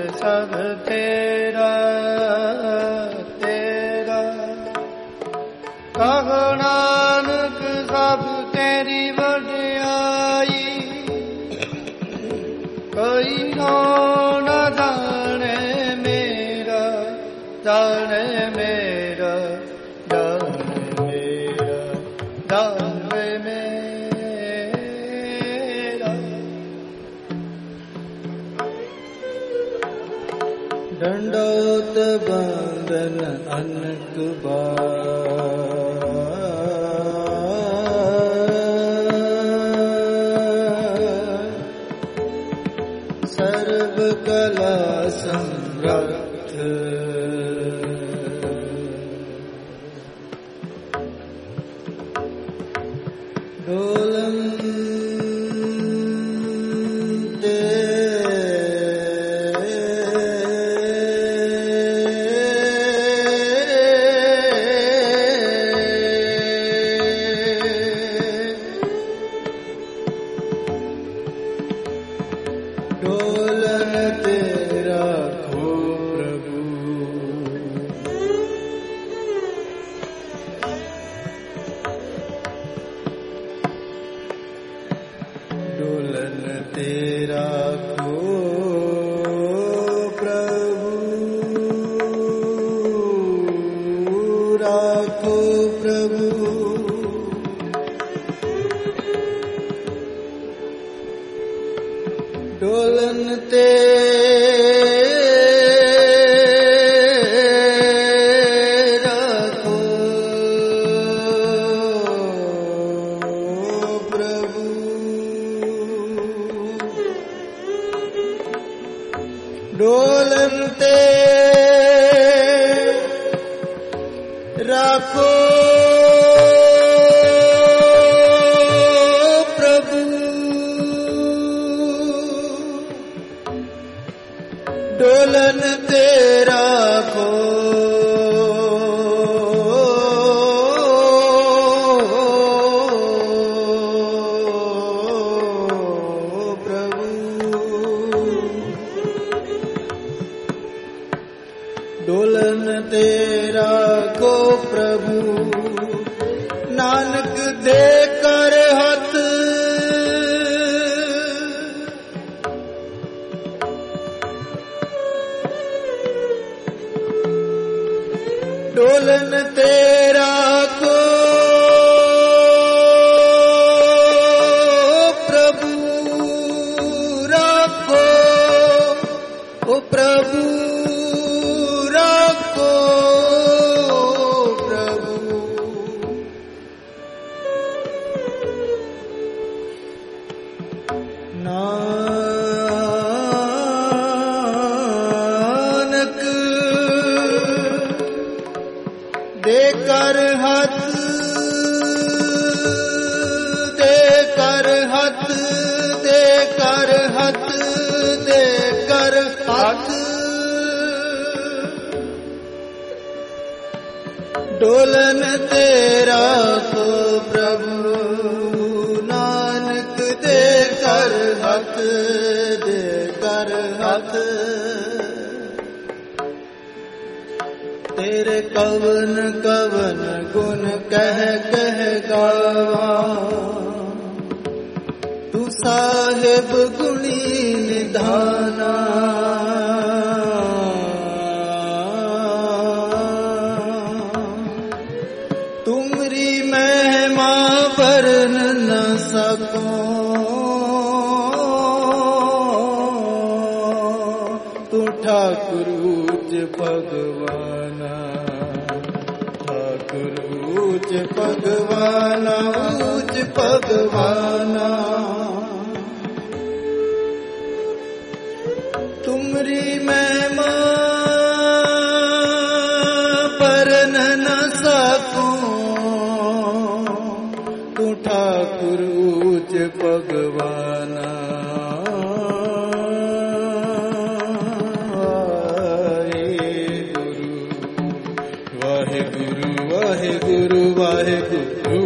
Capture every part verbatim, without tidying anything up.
सब तेरा तेरा। कहो नानक सब तेरी वड्याई, कोई नो न जाने मेरा, जाने मेरा, जाने मेरा, जाने मेरा। दंडोत बंदन अनक बार, सर्व कला समर्थ, डोलंते डोलन तेरा खो प्रभु, डोलन तेरा खो प्रभु, राखो प्रभु। डोलन तेरा खो प्रभु, डोलन तेरा खो प्रभु, डोलन तेरा खो प्रभु, डोलन तेरा खो प्रभु। नानक दे कर हथ, डोलन तेरा खो प्रभु, राखो ओ प्रभु, राखो प्रभु। नानक देकर हाथ, देकर हाथ, देकर हाथ, देकर हाथ, डोलन तेरा खो प्रभु। नानक देकर हाथ, देकर हाथ, तेरे कवन कवन गुण कह कह गावा, तू साहिब गुणी निधाना। तुमरी महिमा वर्णन न सको, तू ठाकुर ऊच भगवाना, ठाकुर ऊच भगवाना, ऊच भगवाना। तुमरी महिमा वर्णन न सकूं, तू ठाकुर ऊच भगवाना। वाहेगुरु वाहेगुरु वाहेगुरु।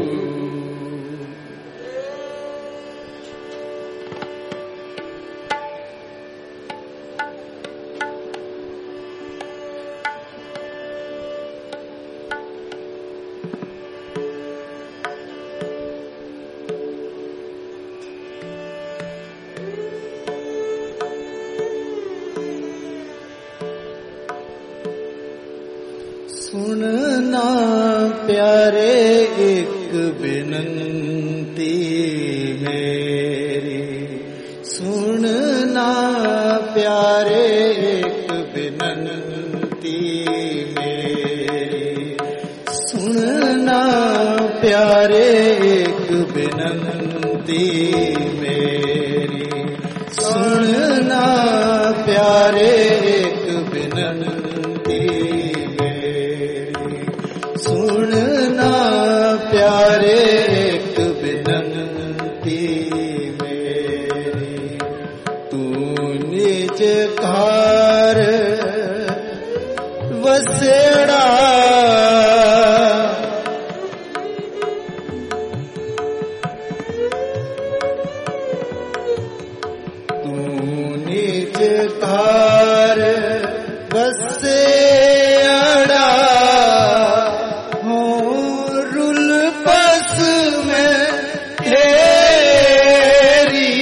सुनना प्यारे एक विनंती मेरी, सुनना प्यारे एक विनंती मेरी, सुनना प्यारे एक विनंती मेरी, सुनना प्यारे एक विनंती मेरी, सुनना प्यारे एक विनंती मेरी। तू निज घर वसेड़ा, तू निज घर वसेड़ा, हो रुल पस में तेरी,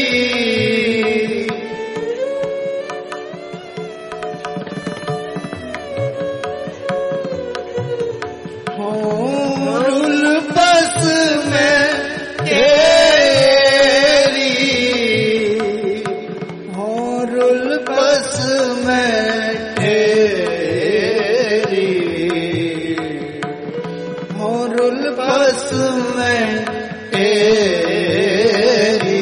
हो रुल पस में तेरी, हो रुल पस में तेरी, हो रुल पस में तेरी।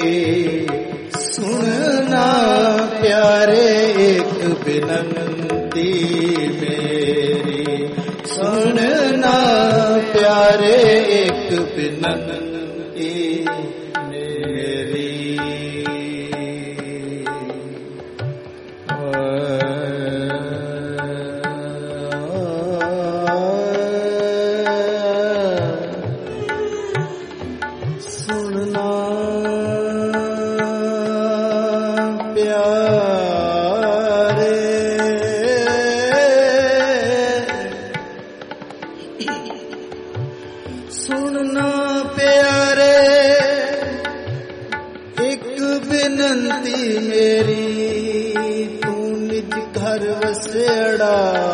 सुनना प्यारे एक विनंती मेरी, सुनना प्यारे एक विनंती मेरी। सुनना प्यारे, सुनना प्यारे एक विनंती मेरी, तू निज घर वसेड़ा,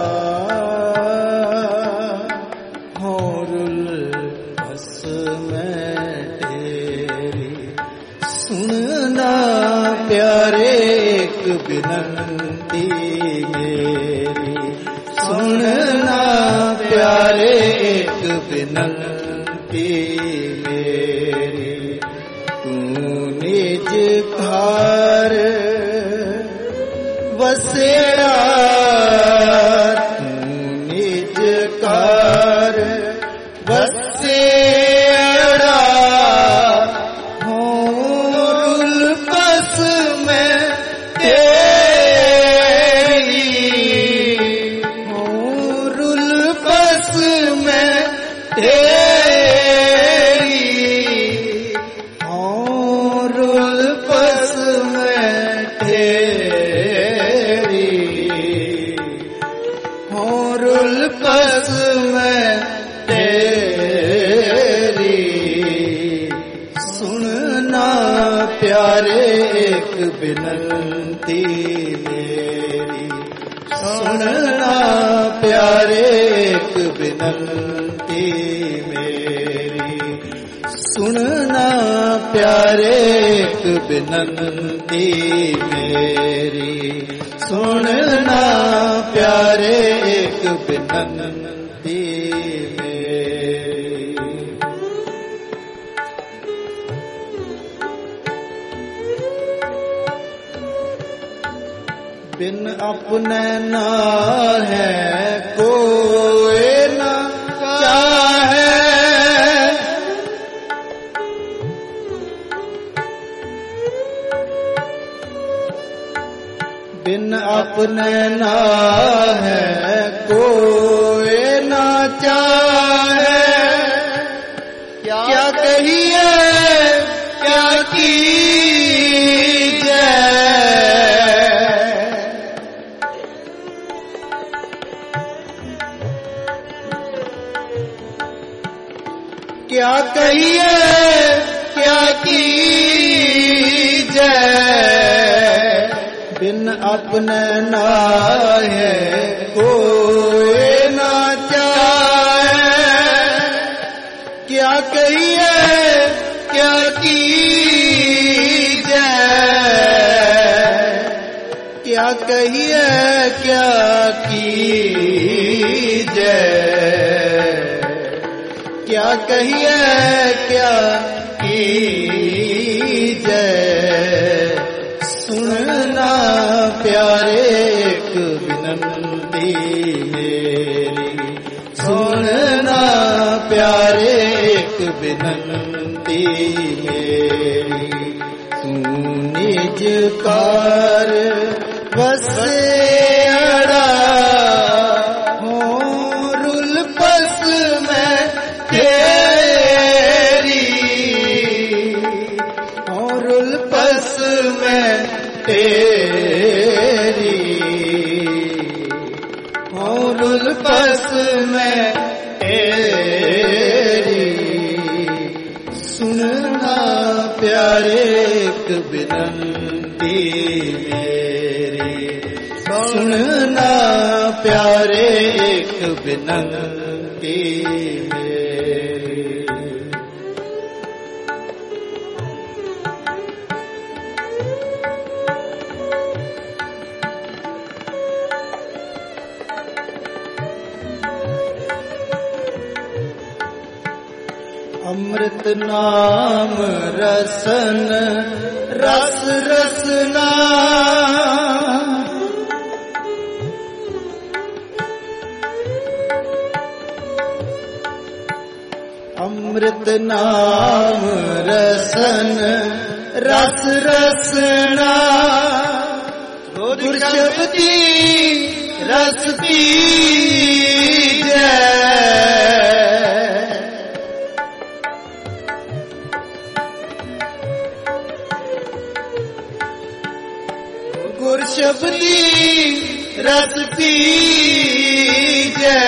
हो रुल बस में तेरी। सुनना प्यारे एक विनंती मेरी, सुनना प्यारे एक विनंती मेरी। तू निज घर वसेड़ा, तू निज घर वसेड़ा, हो रुल पस में तेरी, हो रुल पस में तेरी, हो रुल पस में तेरी, हो रुल पस में तेरी। सुनना प्यारे एक विनंती मेरी, सुनना प्यारे एक विनंती मेरी, सुनना प्यारे एक विनंती मेरी, सुनना प्यारे एक विनंती मेरी। बिन अपने ना है कोई ना चाहे, बिन अपने ना है कोई ना चाहे। क्या कहिए क्या कीजिए, क्या कहिए क्या कीजिए। बिन अपने नाहे कोई ना चाहे। क्या कहिए क्या कीजे, क्या कहिए क्या कीजे, क्या कहिए क्या कीजे। सुनना प्यारे एक विनती मेरी, सुनना प्यारे एक विनती मेरी। तू निज कार बसे अड़ा हो रुल पस में तेरी, हो रुल पस में तेरी, हो रुल पस में तेरी। सुनना प्यारे एक विनती मेरी, सुनना प्यारे एक विनती मेरी। अमृत नाम रसन रस रसना, अमृत नाम रसन रस रसना। गुर शब्दी रस पीजे, गुर शब्दी रस पीजे,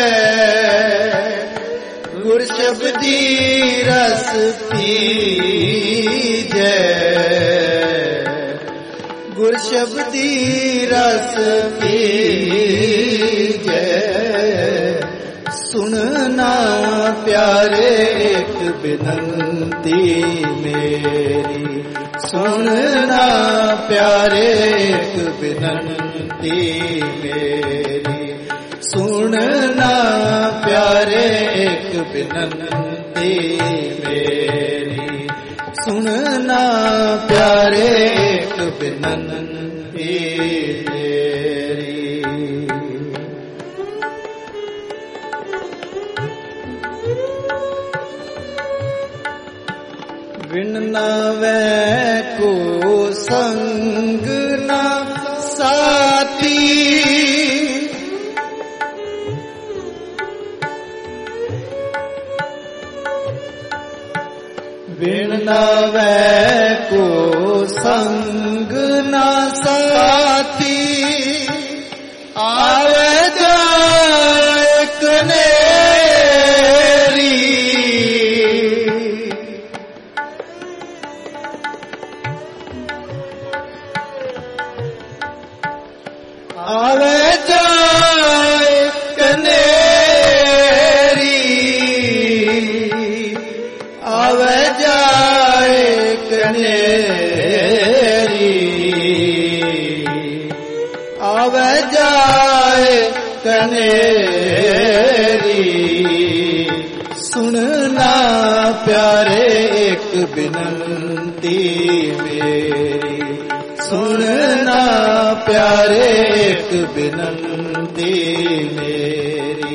गुर शब्दी रस पीजे, गुर शब्दी रस पीजे। सुनना प्यारे एक विनती मेरी, सुनना प्यारे एक विनती मेरी, सुनना प्यारे एक विनती मेरी, सुनना प्यारे एक विनती मेरी। बिन नावे को संग न साथी, बिन नावे को संग न साथी। आवे जाए कनेरी, आवे जाए कनेरी, आवे जाए कनेरी, आवे जाए कनेरी। सुनना प्यारे एक विनती मेरी, सुनना प्यारे एक विनती मेरी।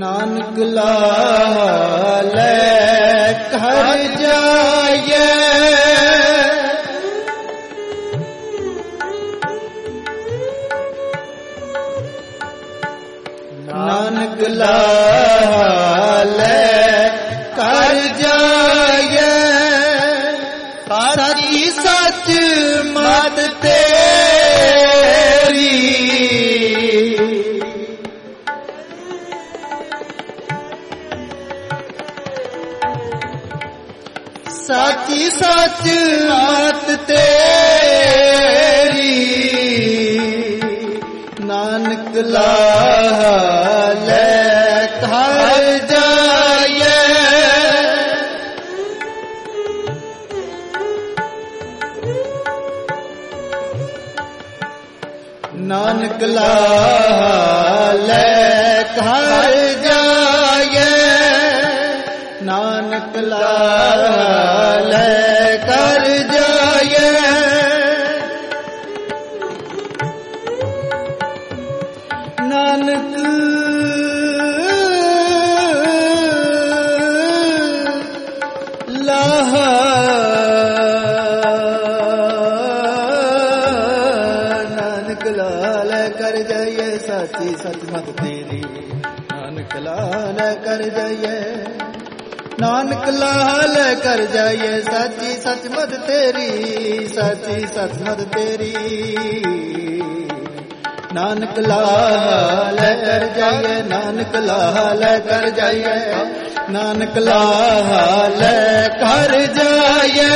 ਨਾਨਕ ਲਾਲੈ ਘਰ ਜਾਈਐ ਨਾਨਕ ਲਾਲੈ ਘਰ ਜਾਈਐ ਸਾਚੀ ਸੱਚ ਮਤ ਤੇਰੀ ਸਾਚੀ ਸੱਚ ਮਤ ਤੇਰੀ ਨਾਨਕ ਲਾਲੈ ਘਰ ਜਾਈਐ ਨਾਨਕ ਲਾਲੈ ਘਰ ਜਾਈਐ ਨਾਨਕ ਲਾਲੈ ਘਰ ਜਾਈਐ ਨਾਨਕ ਲਾਹ ਨਾਨਕ ਲਾਲੈ ਕਰ ਜਾਈਐ ਸਾਚੀ ਸੱਚ ਮਤ ਤੇਰੀ ਨਾਨਕ ਲਾਲੈ ਕਰ ਜਾਈਐ ਨਾਨਕ ਲਾਲੈ ਕਰ ਜਾਈਐ ਸਾਚੀ ਸੱਚ ਮਤ ਤੇਰੀ ਸਾਚੀ ਸੱਚ ਮਤ ਤੇਰੀ ਨਾਨਕ ਲਾਲੈ ਕਰ ਜਾਈਐ ਨਾਨਕ ਲਾਲੈ ਕਰ ਜਾਈਐ ਨਾਨਕ ਲਾਲੈ ਕਰ ਜਾਈਐ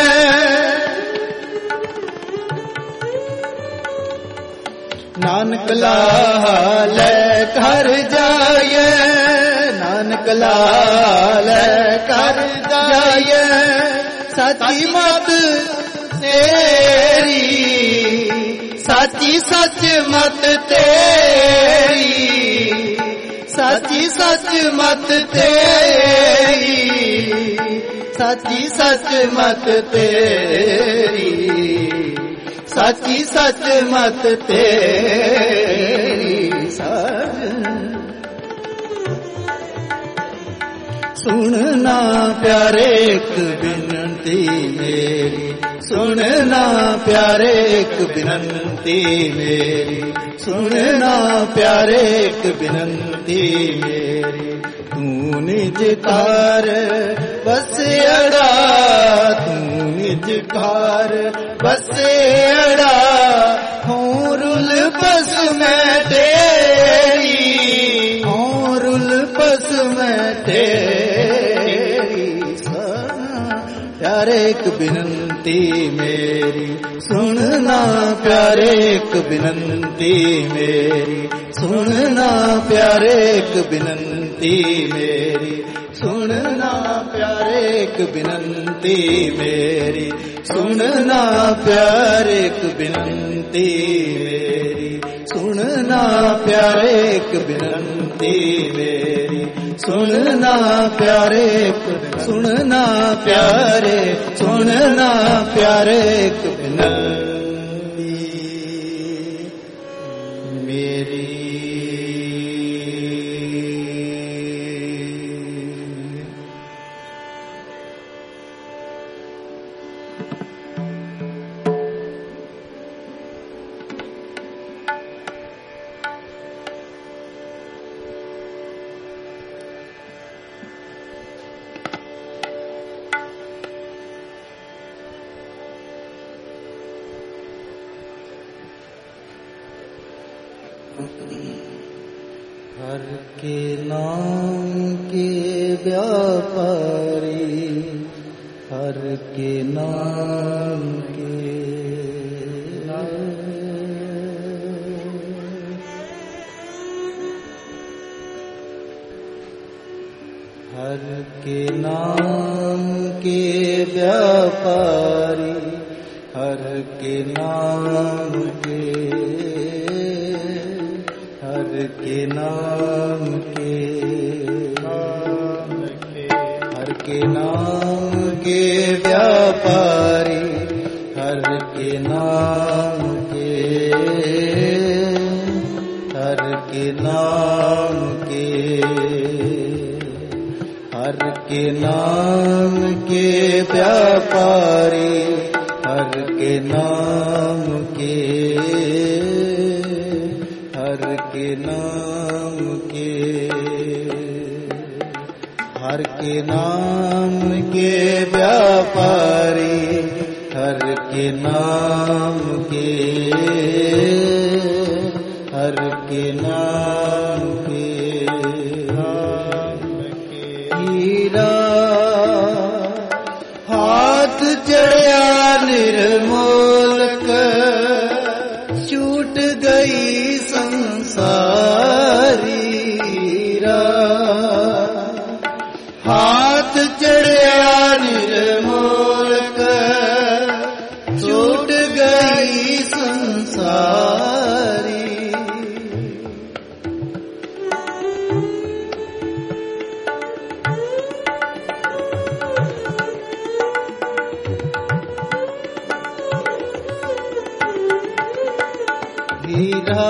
ਨਾਨਕ ਲਾਲੈ ਕਰ ਜਾਈਐ ਨਾਨਕ ਲਾਲੈ ਕਰ ਜਾਈਐ ਸਾਚੀ ਮਤ ਤੇਰੀ ਸਾਚੀ ਸੱਚ ਮਤ ਤੇਰੀ ਸਾਚੀ ਸੱਚ ਮਤ ਤੇਰੀ ਸਾਚੀ ਸੱਚ ਮਤ ਤੇਰੀ ਸਾਚੀ ਸੱਚ ਮਤ ਤੇਰੀ ਸੁਣਨਾ ਪਿਆਰੇ ਇੱਕ ਬਿਨਤੀ ਮੇਰੀ ਸੁਣਨਾ ਪਿਆਰੇ ਇੱਕ ਬਿਨਤੀ ਮੇਰੀ ਸੁਣਨਾ ਪਿਆਰੇ ਇੱਕ ਬਿਨਤੀ ਮੇਰੀ ਤੂੰ ਨਿਜ ਘਰ ਬਸਿਆੜਾ ਤੂੰ ਨਿਜ ਘਰ ਬਸਿਆੜਾ ਹੂੰ ਰੁਲ ਬਸ ਮੈਂ ਤੇਰੀ ਹੂੰ ਰੁਲ ਬਸ ਮੈਂ ਤੇਰੀ ਪਿਆਰੇ ਇੱਕ ਬਿਨਤੀ ਮੇਰੀ ਸੁਣਨਾ ਪਿਆਰੇ ਇੱਕ ਬਿਨਤੀ ਮੇਰੀ ਸੁਣਨਾ ਪਿਆਰੇ ਇੱਕ ਬਿਨਤੀ ਮੇਰੀ ਸੁਣਨਾ ਪਿਆਰੇ ਇੱਕ ਬਿਨਤੀ ਮੇਰੀ ਸੁਣਨਾ ਪਿਆਰੇ ਇੱਕ ਬਿਨਤੀ ਮੇਰੀ ਸੁਣਨਾ ਪਿਆਰੇ ਇੱਕ ਬਿਨਤੀ ਮੇਰੀ ਸੁਣਨਾ ਪਿਆਰੇ ਸੁਣਨਾ ਪਿਆਰੇ ਸੁਣਨਾ ਪਿਆਰੇ ਇੱਕ ਬਿਨਤੀ ਮੇਰੀ हर के नाम के व्यापारी हर के नाम के हर के नाम के व्यापारी हर के नाम के हर के नाम के हर के नाम के व्यापारी हर के नाम के हर के के नाम के, हर के नाम के व्यापारी, हर के नाम के, हर के नाम के, हर के नाम के व्यापारी, हर के नाम के, हर के नाम के, हीरा हाथ चढ़िया निर्मोलक, छूट गई संसारी, हीरा हाथ चढ़िया निर्मोलक, छूट गई संसारी। हीरा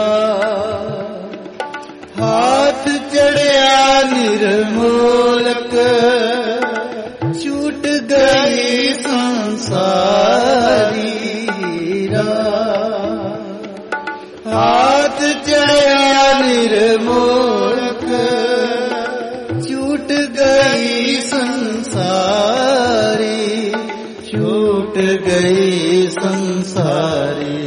हाथ चढ़िया निर्मोलक, छूट गई संसारी, हीरा हाथ चढ़िया निर्मोलक, छूट गई संसारी, छूट गई संसारी,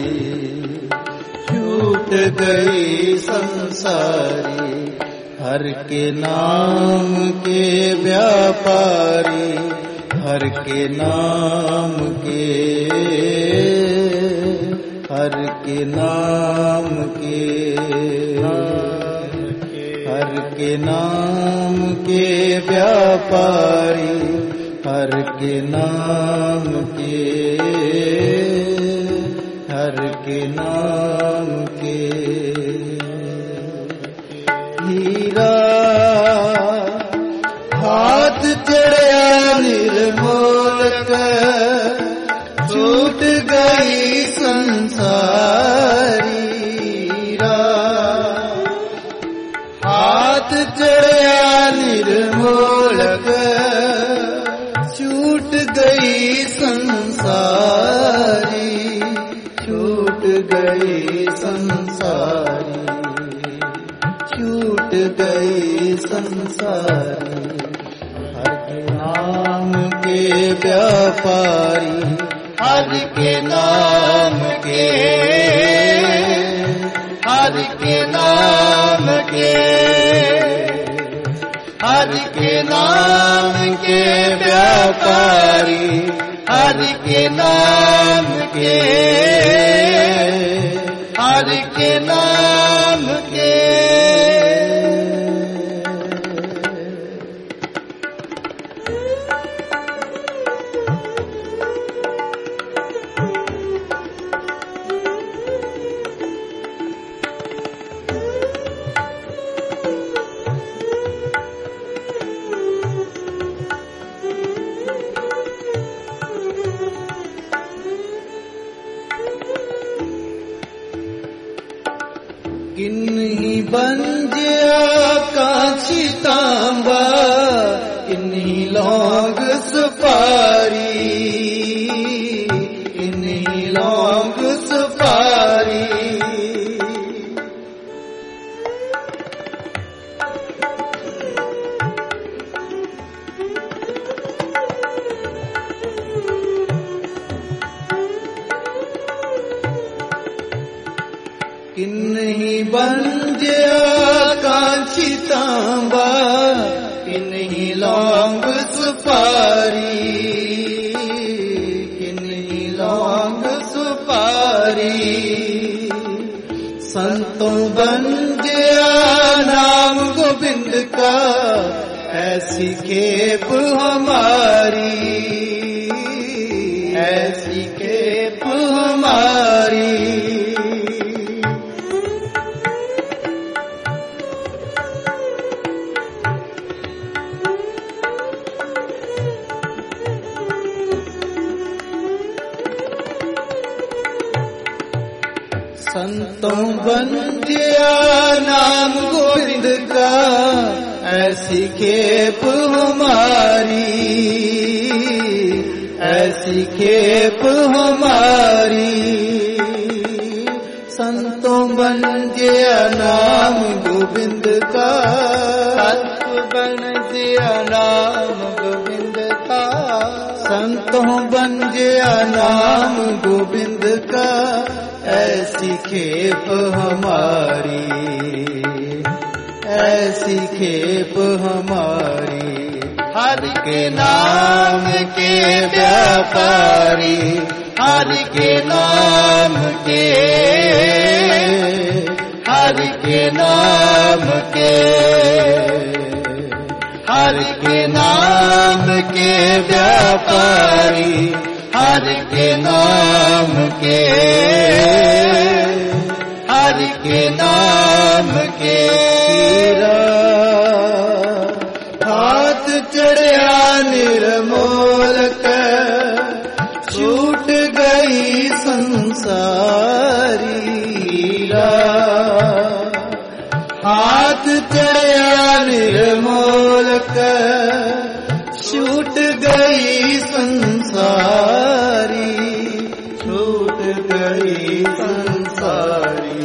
छूट गई संसारी। हर के नाम के व्यापारी, हर के नाम के, हर के नाम के, हर के नाम के व्यापारी, हर के नाम के, हर के नाम के, हीरा हाथ चढ़िया निर्मोलक, छूट गई संसारी, हीरा हाथ चढ़िया निर्मोलक, छूट गई संसारी, छूट गई संसारी, छूट गई संसारी। हर के नाम के व्यापारी, हर के नाम के, हर के नाम के, हर के नाम के व्यापारी, हर के नाम के, हर के नाम के। किन्ही बंजिया कांची तांबा, किन्ही लौंग सुपारी, किन्ही लौंग सुपारी, किन्ही बंजिया कांची तांबा, किन्ही लौंग सुपारी, किन्ही लौंग सुपारी, संतों बंजिया नाम गोविंद का, ऐसी खेप हमारी, ऐसी खेप हमारी। संत संतों बन गया नाम गोविंद का, ऐसी खेप हमारी, ऐसी खेप हमारी। संतों बन गया नाम गोविंद का, संत बन गया नाम गोविंद का, संतों बन गया नाम गोविंद का, ऐसी खेप हमारी, ऐसी खेप हमारी। हर के नाम के व्यापारी, हर के नाम के, हर के नाम के, हर के नाम के व्यापारी, हर के नाम के, हर के नाम के। हाथ चढ़िया निर्मोल छूट गई संसारी, हाथ चढ़िया निर्मोल छूट गई संसारी, छूट गई संसारी,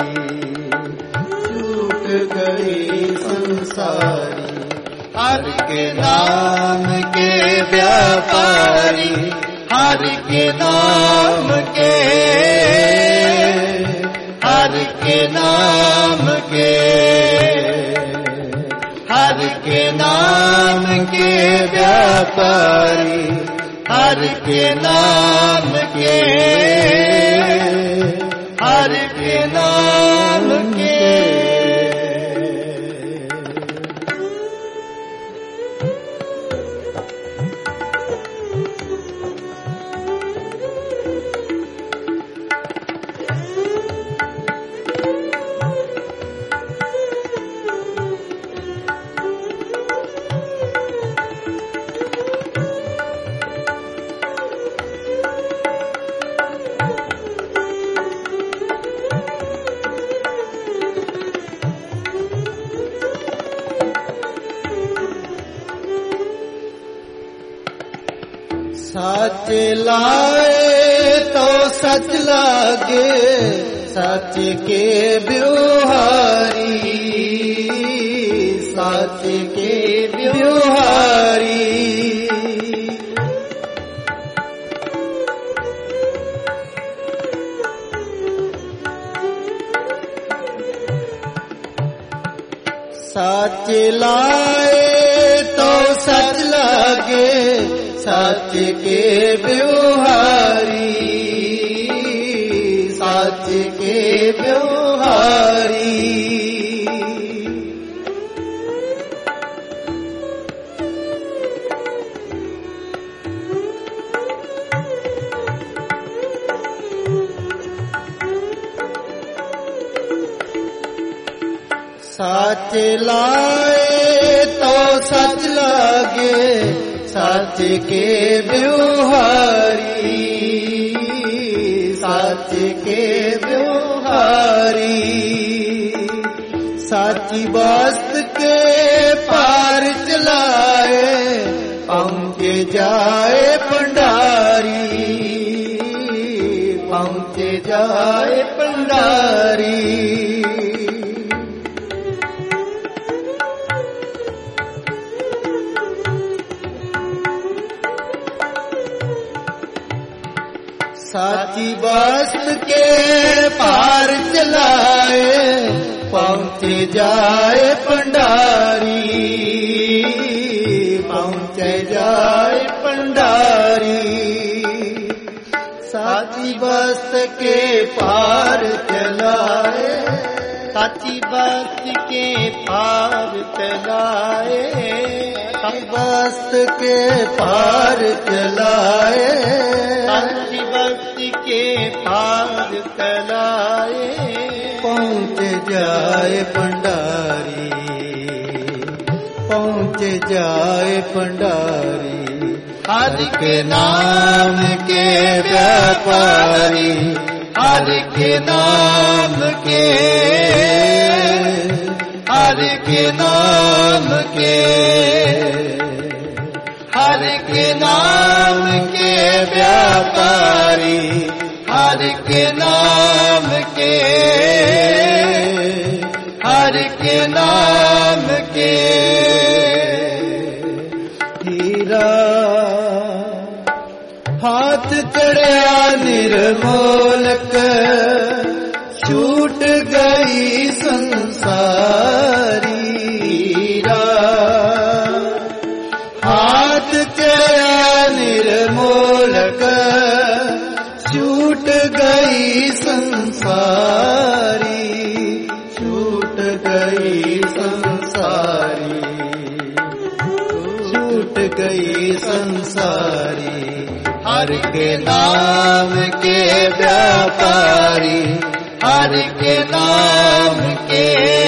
छूट गई संसारी। हर के नाम के व्यापारी, हर के नाम के, हर के नाम के, हर के नाम के व्यापारी, हर के नाम के, हर के नाम के। सच लाए तो सच लागे, सच के ब्योहारी, सच के ब्योहारी। सच लाए तो सच लागे, सच के ब्योहारी, सच के ब्योहारी। सच लाए तो सच लागे, सच के ब्योहारी, सच के ब्योहारी। साची बस्त के पार चलाए, पहुँच जाए भंडारी, पहुँच जाए भंडारी। साची बस्त के पार चलाए, पहुँच जाए भंडारी, पहुँच जाए भंडारी। साची बस्त के पार चलाए, साची बस्त के पार चलाए, बस्त के पार चलाए, साची बस्त के पार चलाए। पहुँच जाए भंडारी, पहुँच जाए भंडारी। हर के नाम के व्यापारी, हरि के नाम के, हरि के नाम के, हरि के नाम के व्यापारी, हरि के नाम के, हरि के नाम के। हीरा हाथ चढ़या निर्मोलक, छूट गई संसारी। हीरा हाथ चढ़या निर्मोलक, छूट गई संसारी, छूट गई संसारी, छूट गई संसारी। हरि के नाम के व्यापारी, हरि के नाम के,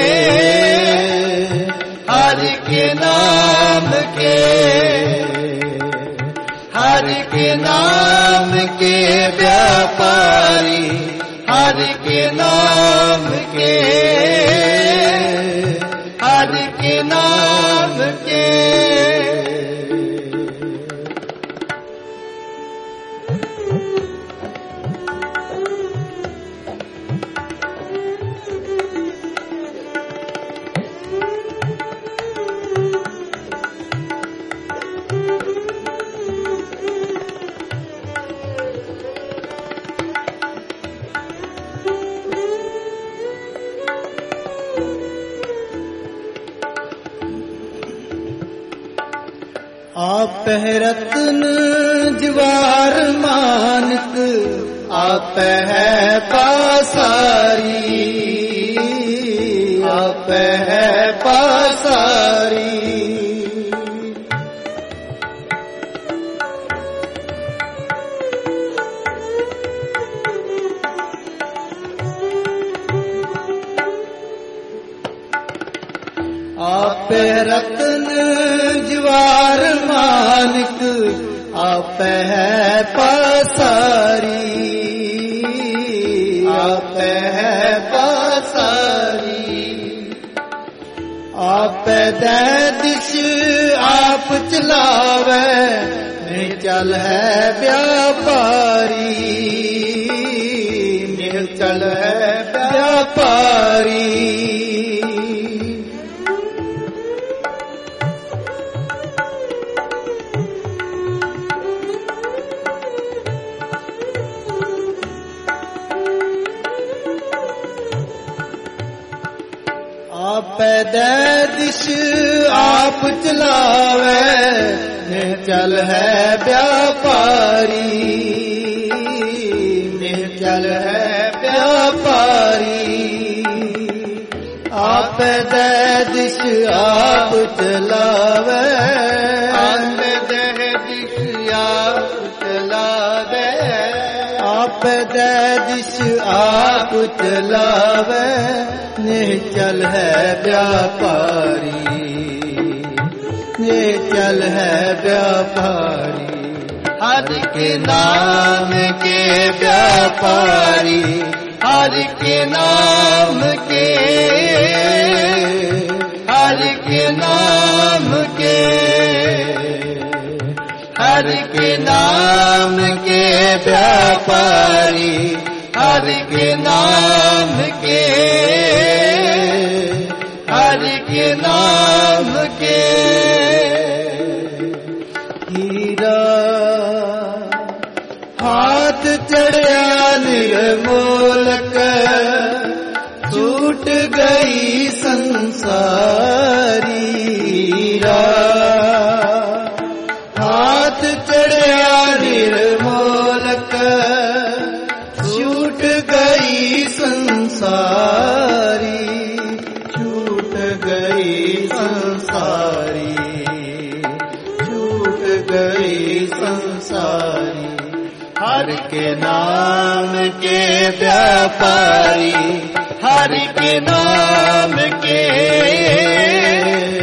हरि के नाम के, हरि के नाम के व्यापारी, हरि के नाम के, हरि के नाम के। आप है रत्न जवार मानक, आप है पासारी, आप है पासारी। आप रत्न जवार मानक, आप है पासारी, आप है पासारी। आप दे दिश आप चलावे, निचल है व्यापारी, निचल है व्यापारी। आप दे दिश आप चलावे, निचल है व्यापारी, निचल है व्यापारी। आप दे दिश आप चलावे, आप दे दिश आप चलावे, आप दे दिश आप चलावे, निचल है व्यापारी, निचल है व्यापारी। हरि के नाम के व्यापारी, हरि के नाम के, हरि के नाम के, हरि के नाम के व्यापारी, हरि के नाम के, हरि के नाम के। हीरा हाथ चढ़या निर्मोलक, छूट गई संसारी। हीरा हाथ चढ़या निर्मोलक, छूट गई संसारी, छूट गई संसारी, छूट गई संसारी। हरि के नाम के व्यापारी, हरि के नाम के,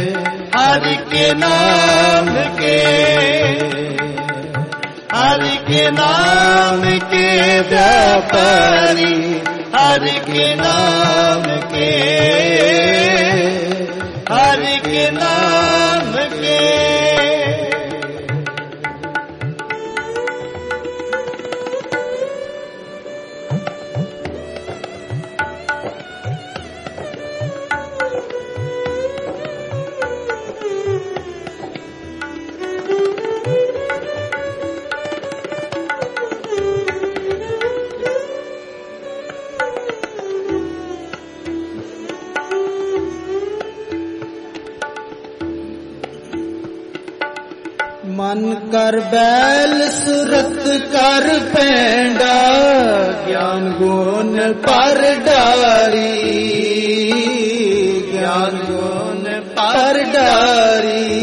हरि के नाम के, हरि के नाम के व्यापारी, हर के नाम के, हर के नाम के। मन कर बैल सुरत कर पैंडा, ज्ञान गुण पर डारी, ज्ञान गुण पर डारी।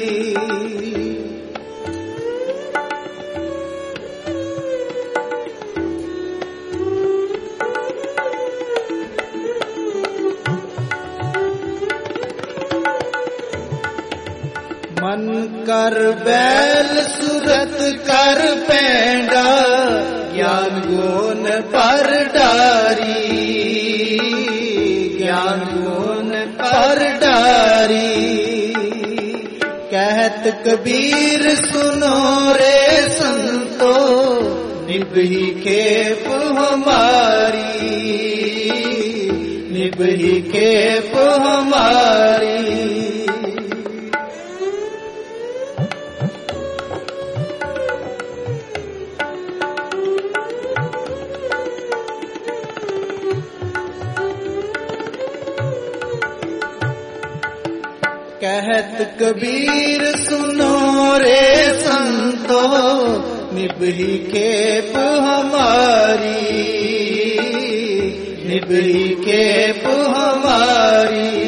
मन कर बैल सुरत कर पैंडा, ज्ञान गुण पर डारी, ज्ञान गुण पर डारी। कहत कबीर सुनो रे संतो, निभही खेप हमारी, निभही खेप हमारी। कहत कबीर सुनो रे संतो, निभही खेप हमारी, निभही खेप हमारी।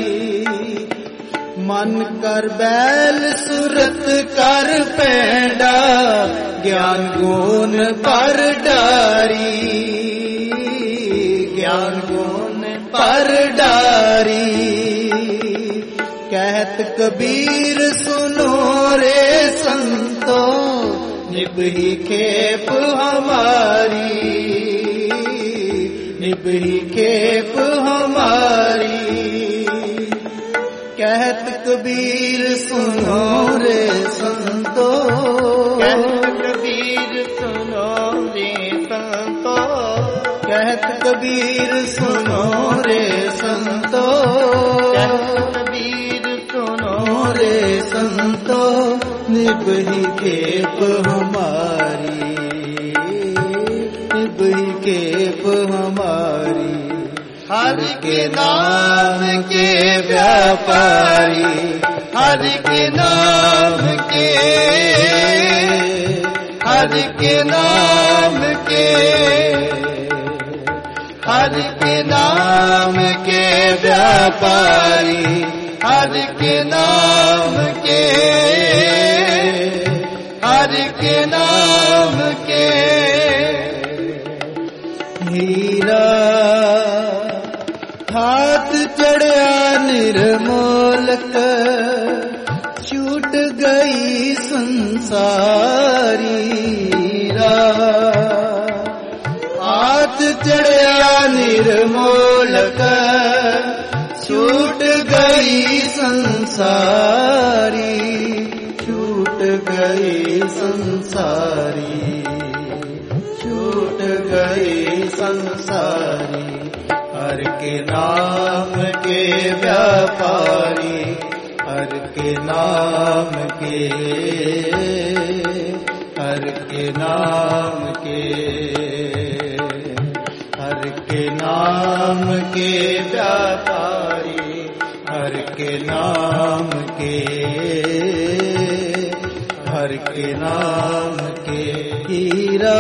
मन कर बैल सुरत कर पैंडा, ज्ञान गुण पर डारी, ज्ञान गुण पर डारी। कहत कबीर सुनो रे संतो, निभही खेप हमारी, निभही खेप हमारी। कहत कबीर सुनो रे संतो, कहत कबीर सुनो रे संतो, कहत कबीर सुनो रे संतो, कहत कबीर सुनो रे संतो, निभही खेप हमारी, निभही खेप हमारी। हर के नाम के व्यापारी, हर के नाम के, हर के नाम के, हर के नाम के व्यापारी, हर के नाम के, हर के नाम के। हीरा हाथ चढ़या निर्मोलक, छूट गई संसारी। हीरा हाथ चढ़या निर्मोलक, छूट गई संसारी, छूट गई संसारी, छूट गई संसारी। हर के नाम के व्यापारी, हर के नाम के, हर के नाम के, हर के नाम के व्यापारी, हर के नाम के, हर के नाम के। हीरा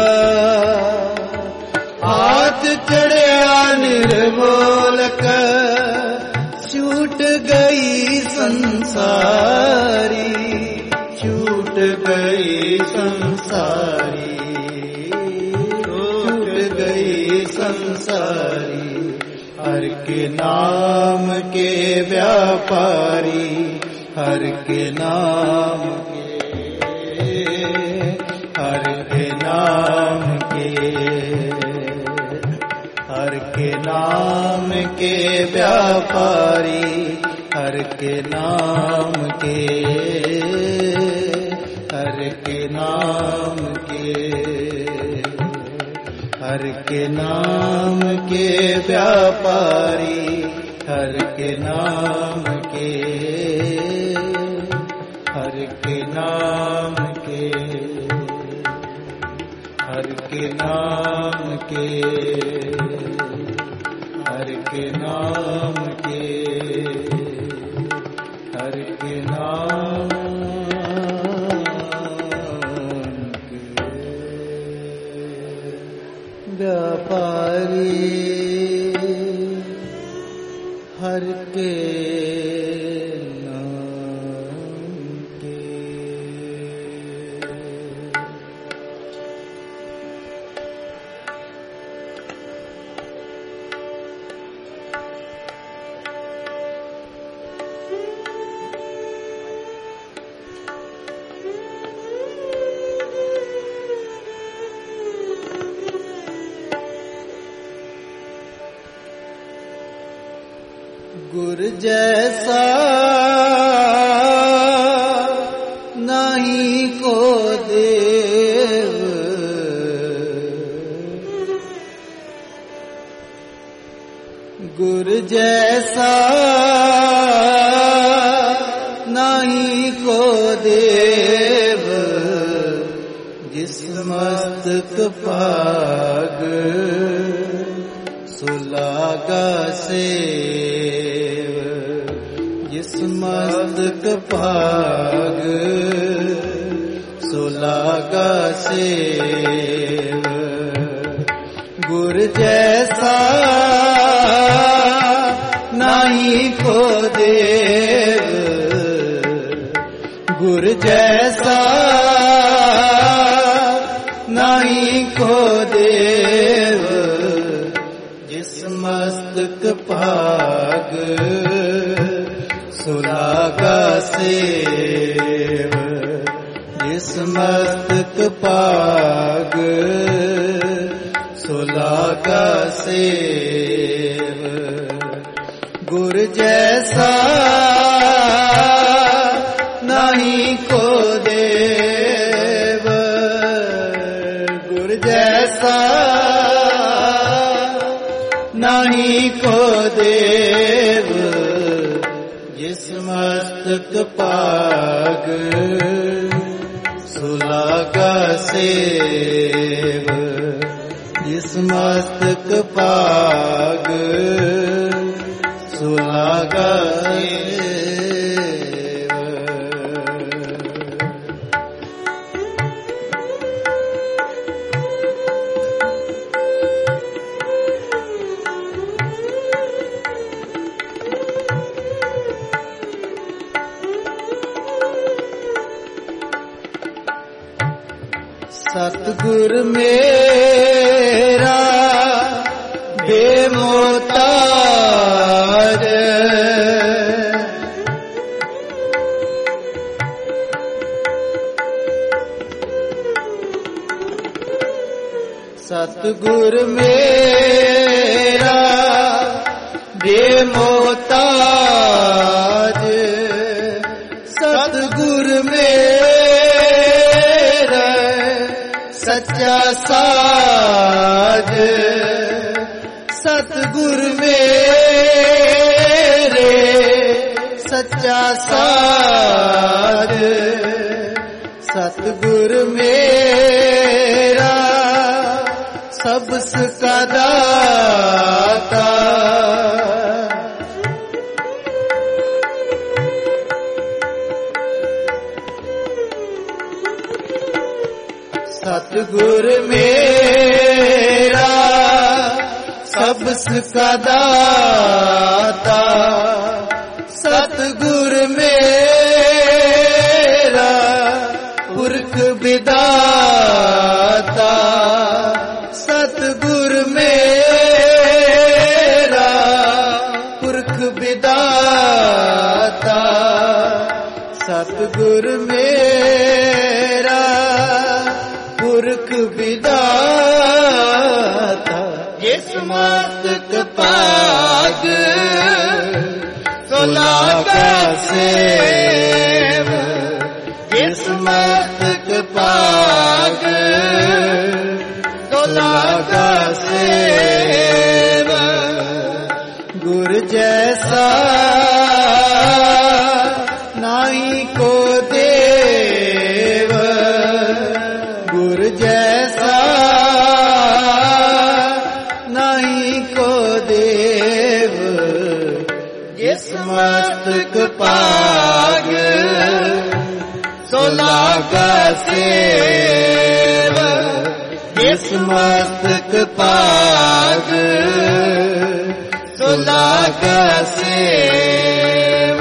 हाथ चढ़या निर्मोलक, छूट गई संसारी, छूट गई संसारी, छूट गई संसारी। हर के नाम के व्यापारी, हर के नाम के, हर के नाम नाम के, हर के नाम के व्यापारी, हर के नाम के, हर के नाम के, हर के नाम के व्यापारी, हर के नाम के, हर के नाम के, हर के नाम के, हर के नाम के, हर के नाम के व्यापारी, हर के गुर जैसा नहीं को देव, गुर जैसा नहीं को देव, जिस मस्तक पाग सुलागा सेव, जिस मस्तक पाग सुलागा सेव, गुर जैसा नहीं को देव, गुर जैसा नहीं को देव, जिस मस्तक पाग सुलागा सेव, जिस मस्तक पाग सुलागा सेव, गुर जैसा नहीं को देव, गुर जैसा नहीं को देव, जिस मस्तक पाग सुलागा सेव, जिस मस्तक पाग सुलागा सेव। सतगुर मेरा बेमोताज, सतगुर मेरा बेमोताज, सतगुर मेरा सच्चा साज, सतगुर मेरे सच्चा साज, सतगुर मेरा सबका दाता, सतगुर मेरा सबका दाता, सतगुर मेरा पुरख विदाता, सतगुर मेरा पुरख विदाता, सतगुर मेरा पुरख विदाता, विदाता, जिस मस्तक पाग सो लागा सेव, जिस मस्तक पाग सो लागा सेव। गुर जैसा नाई को देव, गुर जैसा नाई को देव, जिस मस्तक पाग सो लागा सेव, जिस मस्तक पाग सो लागा सेव।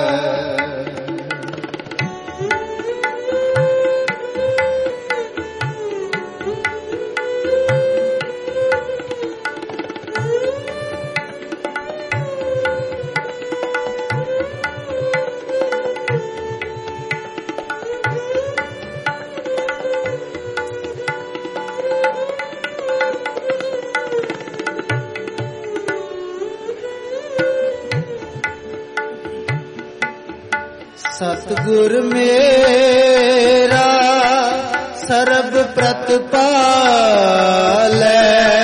सतगुर मेरा सर्ब प्रतिपालै,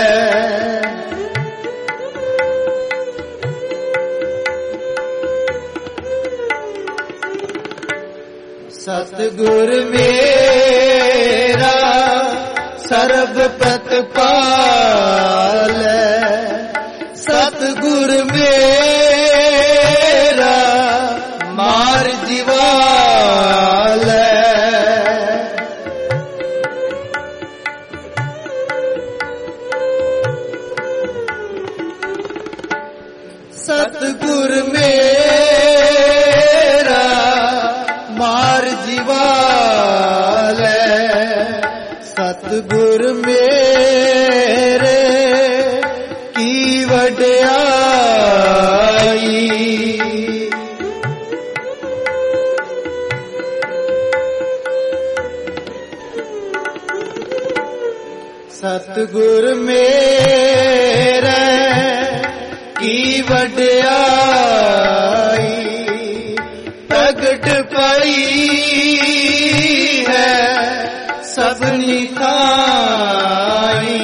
सतगुर मेरा सर्ब प्रतिपालै, सतगुर मेरा मार जीवालै। सतगुर मेरा मार जीवालै, सतगुर मेरे की वड्याई, सतगुर मेरे की वड्याई, प्रगट पई है सबनी थाई।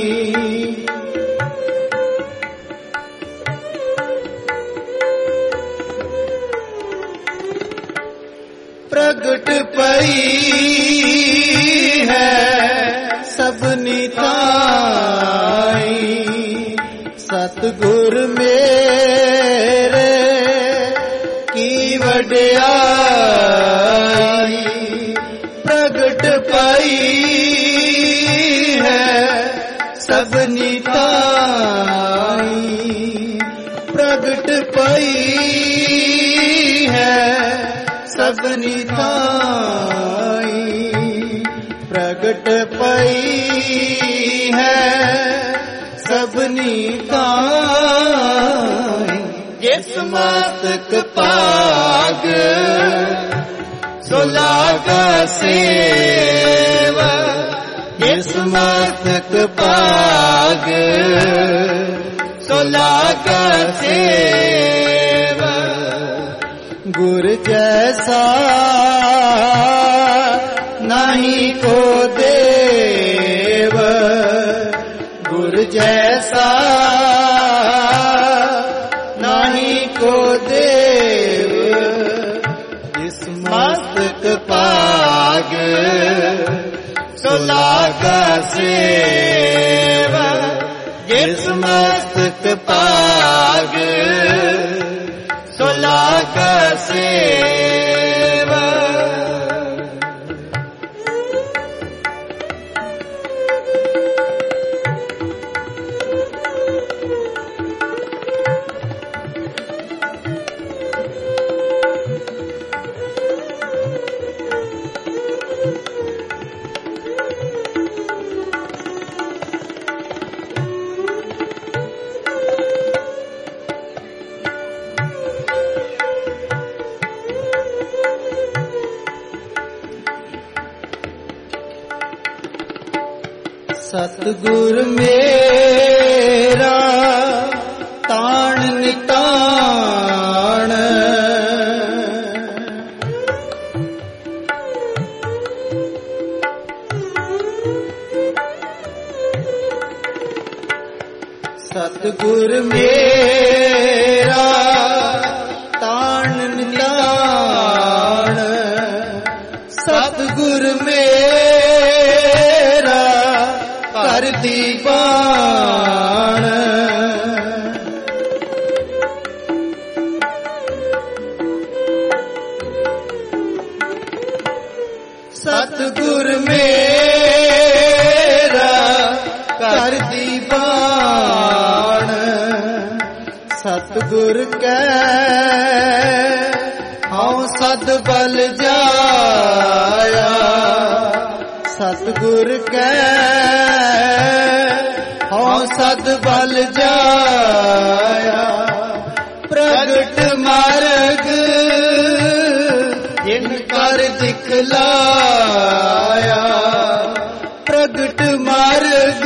प्रगट पई है सबनी थाई, सतगुर मेरे की वड्याई, प्रगट पई है सबनी थाई, प्रगट पई है सबनी थाई, प्रगट पई है सबनी थाई। जिस मस्तक पाग सो लागा सेव, जिस मस्तक पाग सो लागा सेव। गुर जैसा नहीं को देव, गुर जैसा नहीं को देव, जिस मस्तक पाग सो लागा सेव, जिस मस्तक पाग सो लागा सेव। ਸਤਿਗੁਰ ਮੇਰਾ ਤਾਣ ਨਿਤਾਣ, ਸਤਿਗੁਰ ਮੇਰਾ ਤਾਣ ਨਿਤਾਣ, ਸਤਿਗੁਰ ਮੇਰਾ ਘਰ ਦੀ ਬਾਣ, ਸਤਿਗੁਰ ਮੇਰਾ ਘਰ ਦੀ ਬਾਣ, ਸਤਿਗੁਰ ਕੈ ਹਉ ਸਦ ਬਲ ਜਾਇਆ, ਸਤਿਗੁਰ ਕੈ ਹਉ ਸਦ ਬਲ ਜਾਇਆ, ਪ੍ਰਗਟ ਮਾਰਗ ਜਿਨ ਕਰ ਦਿਖਲਾਇਆ, ਪ੍ਰਗਟ ਮਾਰਗ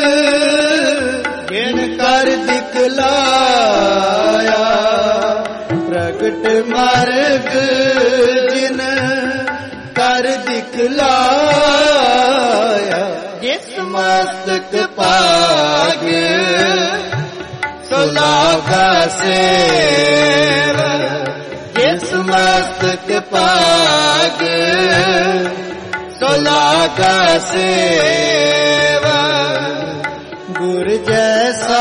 ਜਿਨ ਕਰ ਦਿਖਲਾਇਆ, ਪ੍ਰਗਟ ਮਾਰਗ ਜਿਨ ਕਰ ਦਿਖਲਾਇਆ, ਜਿਸ ਮਸਤਕ ਪਾਗ ਸੋ ਲਾਗਾ ਸੇਵਾ, ਜਿਸ ਮਸਤਕ ਪਾਗ ਸੋ ਲਾਗਾ ਸੇਵਾ, ਗੁਰ ਜੈਸਾ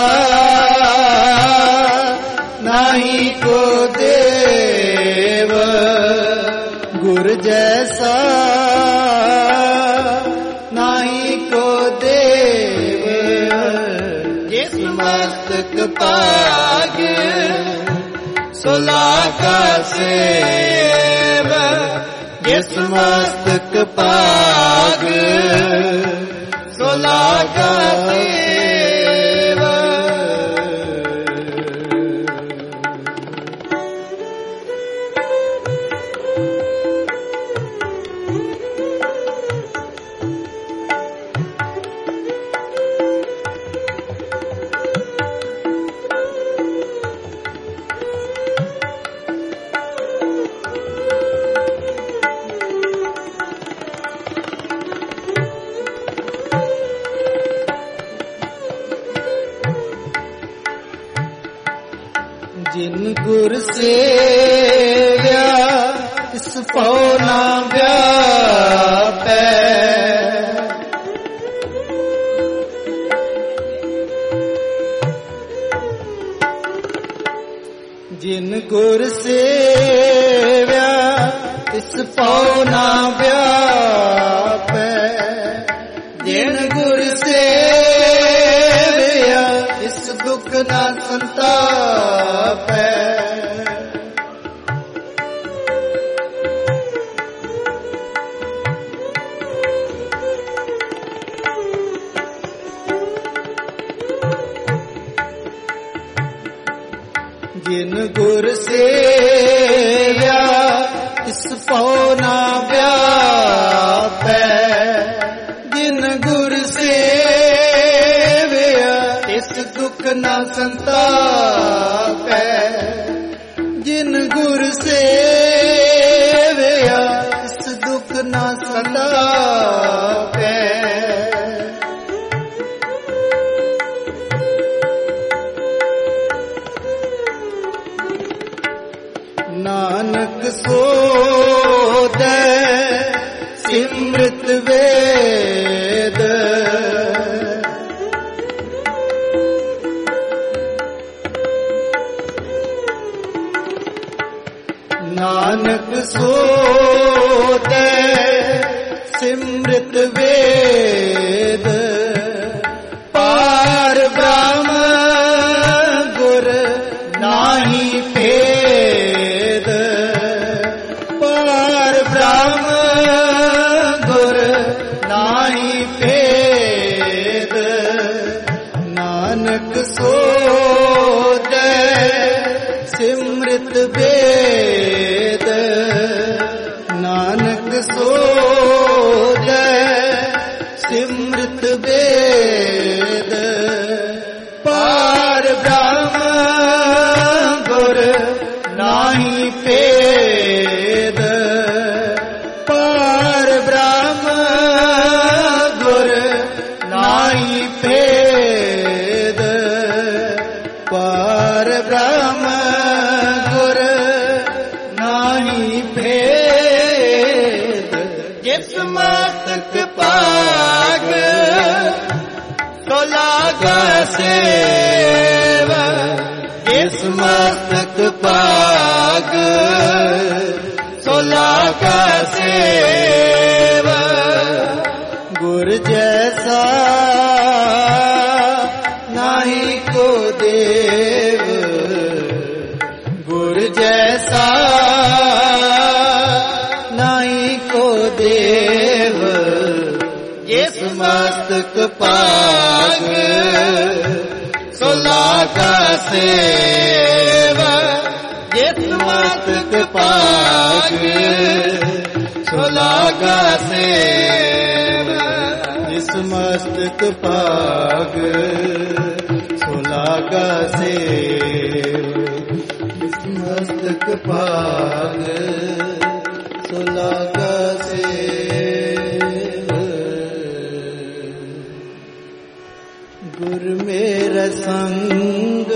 ਨਾਹੀ ਕੋ ਦੇਵ, ਗੁਰ ਜੈਸਾ ਨਾਹੀ ਕੋ ਦੇਵ, ਜਿਸ ਮਸਤਕ ਪਾਗ ਸੋ ਲਾਗਾ ਸੇਵਾ, ਜਿਸ ਮਸਤਕ ਪਾਗ ਸੋ ਲਾਗਾ ਸੇਵਾ। ਜਿਨ ਗੁਰ ਸੇਵਿਆ ਤਿਸ ਭਉ ਨਾ ਵਿਆਪੈ, ਜਿਨ ਗੁਰ ਸੇਵਿਆ ਤਿਸ ਭਉ ਨਾ ਵਿਆਪੈ, ਜਿਨ ਗੁਰ ਸੇਵਿਆ ਤਿਸ ਦੁਖ ਨਾ ਸੰਤਾਪੈ, ਜਿਨ ਗੁਰ ਸੇਵਿਆ ਤਿਸ ਭਉ ਨਾ ਵਿਆਪੈ, ਜਿਨ ਗੁਰ ਸੇਵਿਆ ਤਿਸ ਦੁਖ ਨਾ ਸੰਤਾਪੈ, ਜਿਨ ਗੁਰ ਸੇਵਿਆ ਤਿਸ ਦੁਖ ਨਾ ਸੰਤਾਪੈ, ਨਾਨਕ ਸੋਧੈ ਸਿਮਰਤ ਵੇਦ, ਨਾਨਕ ਸੋਧੈ ਸਿਮਰਤ ਵੇਦ, ਪਾਰ ਬ੍ਰਹਮ ਗੁਰ ਨਾਹੀ ਭੇਦ, ਪਾਰ ਬ੍ਰਹਮ ਗੁਰ ਨਾਹੀ ਭੇਦ, ਨਾਨਕ ਸੋਧੈ ਸਿਮਰਤ ਵੇਦ, ਨਾਨਕ ਸੋਧੈ ਸਿਮਰਤ ਵੇਦ। ਜਿਸ ਮਸਤਕ ਭਾਗ ਸੋ ਲਾਗਾ ਸੇਵਾ, ਜਿਸ ਮਸਤਕ ਭਾਗ ਸੋ ਲਾਗਾ ਸੇਵਾ। ਗੁਰ ਜੈਸਾ ਨਾਹੀ ਕੋ ਦੇਵ, ਗੁਰ ਜੈਸਾ ਨਾਹੀ ਕੋ ਦੇਵ। ਜਿਸ ਮਸਤਕ ਭਾਗ ਸੋ ਲਾਗਾ ਸੇਵਾ, ਜਿਸ ਮਸਤਕ ਭਾਗ ਸੋ ਲਾਗਾ ਸੇਵਾ। ਜਿਸ ਮਸਤਕ ਭਾਗ ਸੋ ਲਾਗਾ ਸੇਵਾ, ਜਿਸ ਮਸਤਕ ਭਾਗ ਸੋ ਲਾਗਾ ਸੇਵਾ। ਗੁਰ ਮੇਰਾ ਸੰਗ,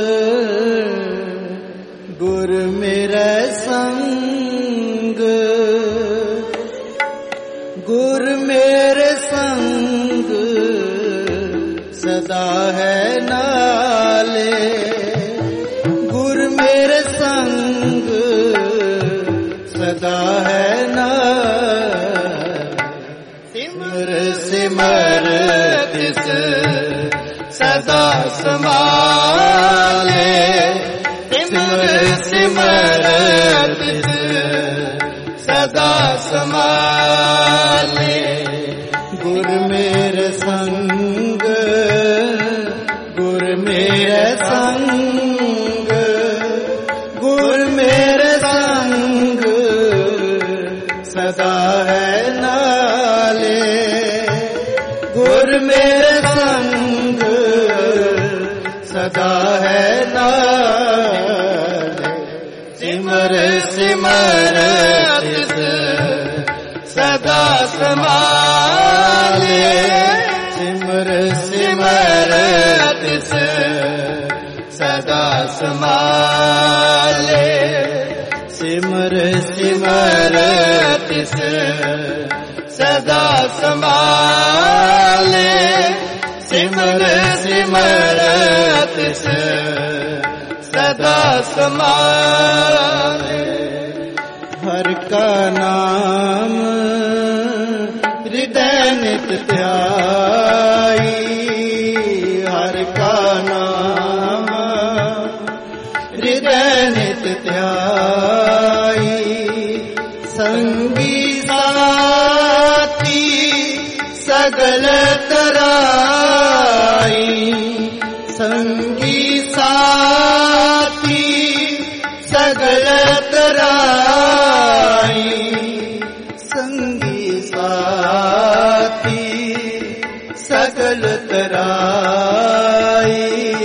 ਗੁਰ ਮੇਰਾ ਸੰਗ, ਗੁਰ ਮੇਰੇ ਸੰਗ ਸਦਾ ਹੈ ਨਾਲੇ। ਗੁਰ ਮੇਰੇ ਸੰਗ ਸਦਾ ਹੈ ਨਾਲੇ। ਸਿਮਰ ਸਿਮਰ ਤਿਸ ਸਦਾ ਸਮਾਲੇ, ਸਿਮਰ ਸਿਮਰ ਤਿਸ ਸਦਾ ਸਮਾਲੇ। ਗੁਰ ਮੇਰੇ ਸੰਗ, ਗੁਰ ਮੇਰੇ ਸੰਗ, ਗੁਰ ਮੇਰੇ ਸੰਗ ਸਦਾ ਹੈ ਨਾਲੇ। ਗੁਰ ਮੇਰੇ ਸੰਗ ਸਦਾ ਹੈ ਨਾਲੇ। ਸਿਮਰ ਸਿਮਰ ਤਿਸ ਸਦਾ ਸਮਾਲੇ, ਸਿਮਰ ਸਿਮਰ ਤਿਸ ਸਦਾ ਸਮਾਲੇ। ਸਿਮਰ ਸਿਮਰ ਤਿਸ ਸਦਾ ਸਮਾਲੇ, ਸਿਮਰ ਸਿਮਰ ਤਿਸ ਸਦਾ ਸਮਾਲੇ। ਹਰਿ ਕਾ ਨਾਮ ਹਿਰਦੈ ਨਿਤ ਧਿਆਈ, ਹਰਿ ਕਾ ਨਾਮ ਹਿਰਦੈ ਨਿਤ ਧਿਆਈ। ਸੰਗੀ ਸਾਥੀ ਸਗਲ ਤਰਾਈ, ਸੰਗੀ ਸਾਥੀ ਸਗਲ ਤਰਾਈ। ਸੰਗੀ ਸਾਥੀ ਸਗਲ ਤਰਾਈ,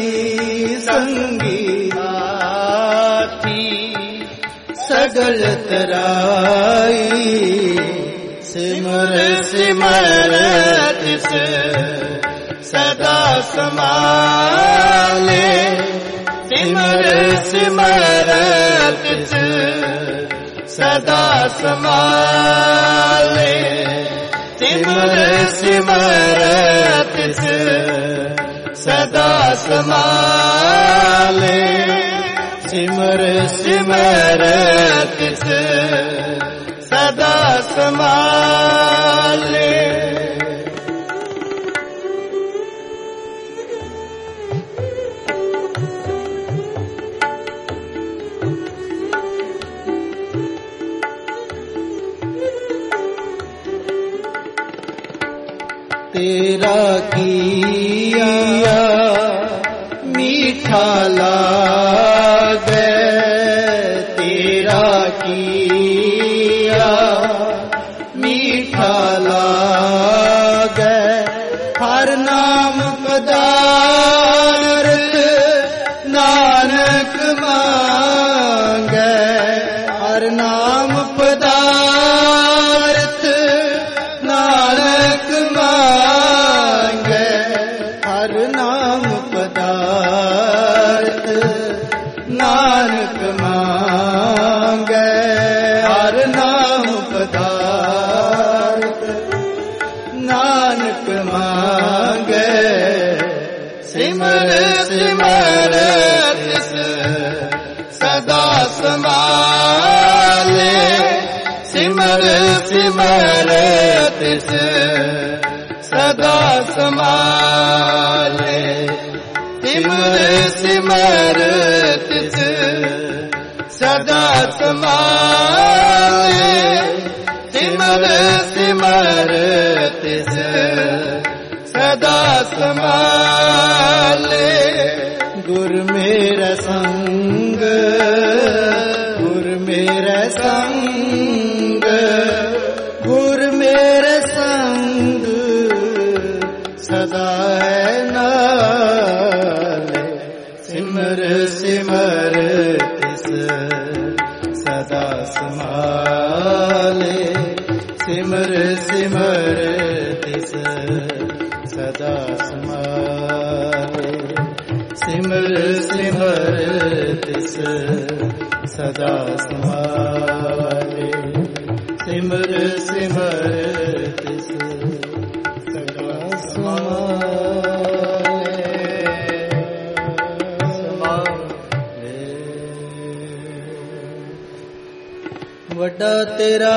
ਸੰਗੀ ਸਾਥੀ ਸਗਲ ਤਰਾਈ। ਸਿਮਰ ਸਿਮਰ ਤਿਸ ਸਦਾ ਸਮਾਲੇ, ਸਿਮਰ ਸਿਮਰ ਤਿਸ ਸਦਾ ਸਮਾਲੇ। ਸਿਮਰ ਸਿਮਰ ਤਿਸ ਸਦਾ ਸਮਾਲੇ, ਸਿਮਰ ਸਿਮਰ ਤਿਸ ਸਦਾ ਸਮਾਲੇ। तेरा किया मीठा लागे, तेरा किया मीठा लागे। हर नाम पदार्थ नानक मांगे, हर नाम पदार्थ नानक मांगे। हर नाम पदार्थ नानक मांगे, हर नाम पदार्थ ਨਾਨਕ ਮੰਗੈ ਸਿਮਰ ਸਿਮਰ ਤਿਸ ਸਦਾ ਸੰਭਾਲੇ ਸਿਮਰ ਸਿਮਰ ਤਿਸ ਸਦਾ ਸੰਭਾਲੇ ਸਿਮਰ ਸਿਮਰ ਤਿਸ ਸਦਾ ਸੰਭਾਲੇ ਸਿਮਰ ਸਿਮਰ ਤਿਸ ਸਦਾ ਸੰਭਾਲੇ ਗੁਰ ਮੇਰਾ ਸੰਗ ਗੁਰ ਮੇਰਾ ਸੰਗ ਗੁਰ ਮੇਰੇ ਸੰਗ ਸਦਾ ਹੈ ਨਾਲੇ ਸਿਮਰ ਸਿਮਰ ਤਿਸ ਸਦਾ ਸੰਭਾਲੇ ਸਿਮਰ ਸਿਮਰ ਤਿਸ ਸਦਾ ਸੰਭਾਲੇ ਸਿਮਰ ਸਿਮਰ ਤਿਸ ਸਦਾ ਸੰਭਾਲੇ ਸਿਮਰ ਸਿਮਰ ਤਿਸ ਸਦਾ ਸੰਭਾਲੇ। ਵੱਡਾ ਤੇਰਾ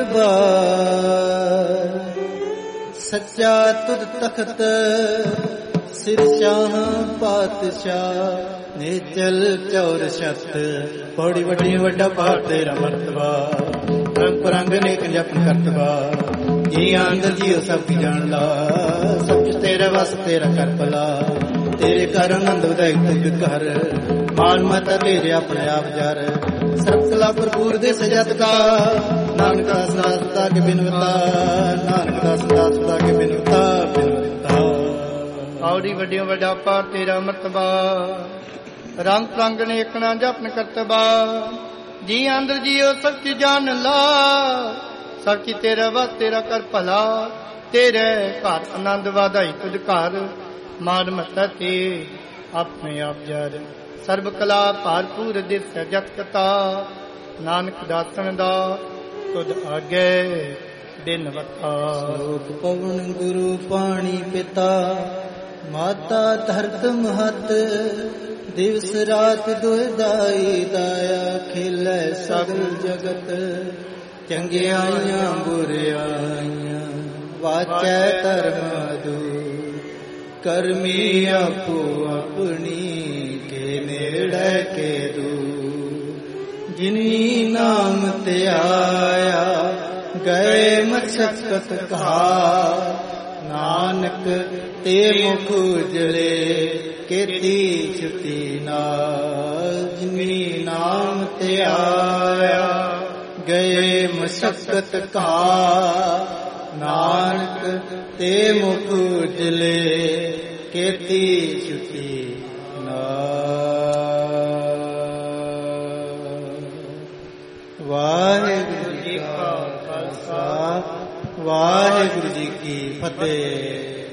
ਦਰਬਾਰ ਸੱਚਾ ਤੁਧ ਤਖਤ ਸਿਰ ਸ਼ਾਹ ਪਾਤਸ਼ਾਹ ਨੇਚਲ ਚੌਰ ਛਤ ਬੜੀ ਵੱਡੀ ਵੱਡਾ ਭਾਰ ਤੇਰਾ ਮਰਤਬਾ ਰੰਗ ਪਰੰਗ ਨੇ ਕੰਜਪਨ ਕਰਤਬਾ ਜੀ ਅੰਦਰ ਜੀਓ ਸਭ ਕੀ ਜਾਣਦਾ ਸਭ ਤੇਰਾ ਵਸ ਤੇਰਾ ਕਰ ਭਲਾ ਤੇਰੇ ਘਰ ਆਨੰਦ ਵਧਾਈ ਤੁਝ ਘਰ ਮਾਨ ਮਤਾ ਤੇਰੇ ਆਪਣੇ ਆਪ ਜਰ ਸਰਬ ਕਲਾ ਭਰਪੂਰ ਦੇ ਸਜਤ ਕਾ ਨਾਨਕ ਦਾਸ ਦਾਤਾ ਕੇ ਬਿਨਵਤਾ ਨਾਨਕ ਦਾਸ ਦਾਤਾ ਕੇ ਬਿਨਵਤਾ ਬਿਨਵਤਾ ਆਉੜੀ ਵੱਡਿਓ ਵੱਡਾ ਪਾਰ ਤੇਰਾ ਮਰਤਬਾ ਰੰਗ ਪ੍ਰੰਗ ਨੇ ਇਕਣਾ ਜਪਨ ਕਰਤਬਾ ਜੀ ਅੰਦਰ ਜੀਓ ਸਭ ਕੀ ਜਾਣ ਲਾ ਸਭ ਕੀ ਤੇਰਾ ਵਸ ਤੇਰਾ ਕਰ ਭਲਾ ਤੇਰੇ ਘਰ ਆਨੰਦ ਵਧਾਈ ਤੁਝ ਘਰ ਮਾਨ ਮਤਾ ਤੇ ਆਪਣੇ ਆਪ ਜਰ ਸਰਬ ਕਲਾ ਭਰਪੂਰ ਦਿਸ ਜਗਤ ਕਤਾ ਨਾਨਕ ਦਾਸਨ ਦਾ ਤੁਧ ਆਗੇ ਦਿਨ ਵਤਾ ਲੋਕ ਪਵਨ ਗੁਰੂ ਪਾਣੀ ਪਿਤਾ ਮਾਤਾ ਧਰਤ ਮਹਤ ਦਿਵਸ ਰਾਤ ਦੁਇਦਾਈ ਦਾਇਆ ਖੇਲੇ ਸਗਲ ਜਗਤ ਚੰਗਿਆਈਆਂ ਬੁਰਿਆਈਆਂ ਵਾਚੈ ਧਰਮ ਦੂ ਕਰਮੀ ਆਪੋ ਆਪਣੀ ਕੇ ਨੇੜੇ ਕੇ ਦੂ ਜਿਨੀ ਨਾਮ ਤੇ ਆਇਆ ਗਏ ਮਸਕਤ ਕਹਾ ਨਾਨਕ ਤੇ ਮੁਖ ਉਜਲੇ ਕੀਤੀ ਛੁਟੀ ਨਾਲ ਜਿਨੀ ਨਾਮ ਤੇ ਆਇਆ ਗਏ ਮਸਕਤ ਕਹਾ ਨਾਨਕ ਤੇ ਮੁਖ ਉਜਲੇ ਕੀਤੀ ਛੁਟੀ ਨਾਲ। ਵਾਹਿਗੁਰੂ ਜੀ ਕਾ ਖਾਲਸਾ ਵਾਹਿਗੁਰੂ ਜੀ ਕੀ ਫਤਿਹ।